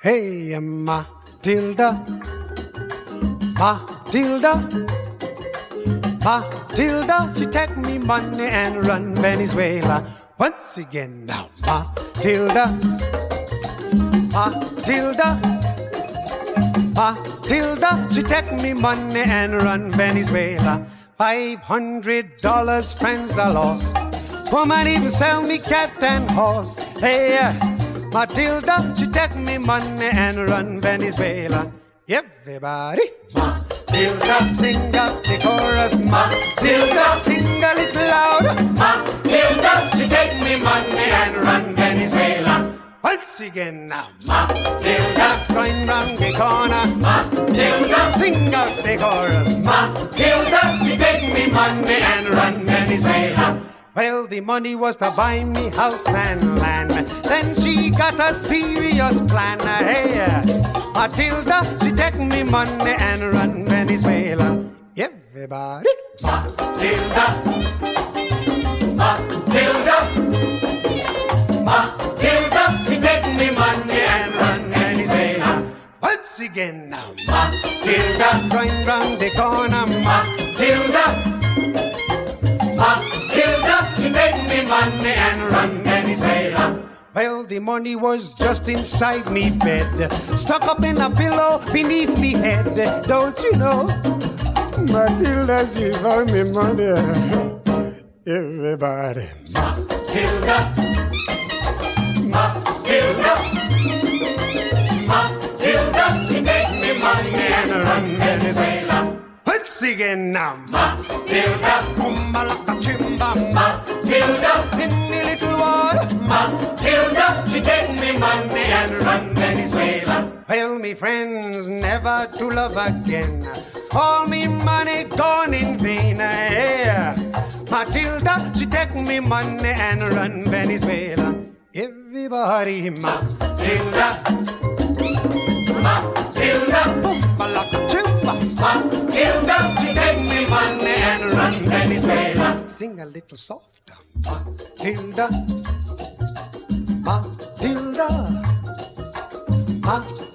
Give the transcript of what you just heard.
Hey, Matilda, Matilda, Matilda, she take me money and run Venezuela. Once again now, Matilda, Matilda, Matilda, she take me money and run Venezuela. $500 friends I lost. Woman even sell me cat and horse. Hey, Matilda, she take me money and run Venezuela. Everybody, Matilda, sing out the chorus. Matilda, sing a little louder. Matilda, she take me money and run Venezuela. Once again now, Matilda, going round the corner. Matilda, sing out the chorus. Matilda, she take me money and run Venezuela. Well, the money was to buy me house and land. Then she got a serious plan. Hey, Matilda, she take me money and run Venezuela. Everybody, Matilda, Matilda, Matilda, she take me money and run Venezuela. Once again now, Matilda, going round the corner. Matilda, Matilda, she take me money and run Venezuela. Well, the money was just inside me bed, stuck up in a pillow beneath me head. Don't you know, Matilda, she found me money. Everybody, Matilda, Matilda, Matilda, she take me money and run Venezuela. Once again now, Matilda, Malaka Chimba, Matilda, in the little water, Matilda, she take me money and run Venezuela. Well, me friends, never to love again. All me money gone in vain. Yeah. Matilda, she take me money and run Venezuela. Everybody, Matilda, Matilda, Malaka Chimba, Matilda, she take me money and run Venezuela. Sing a little softer, Matilda, Matilda, Matilda.